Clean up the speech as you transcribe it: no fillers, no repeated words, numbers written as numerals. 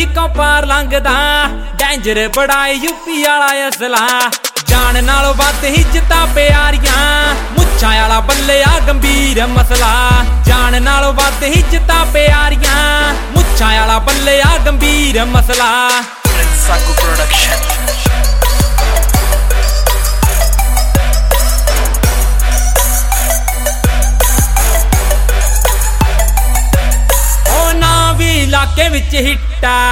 ਹੀਕਾਂ ਪਾਰ ਲੰਘਦਾ ਡੇਂਜਰ ਬੜਾ यूपी वाला असला जान नालों वध हिज्जतां प्यारियां मुच्छां वाला बल्ले आ गंभीर मसला जान नालों वध हिज्जतां प्यारियां मुच्छां वाला बल्ले आ गंभीर मसला साकू प्रोडक्शन इलाके विच हिट्टा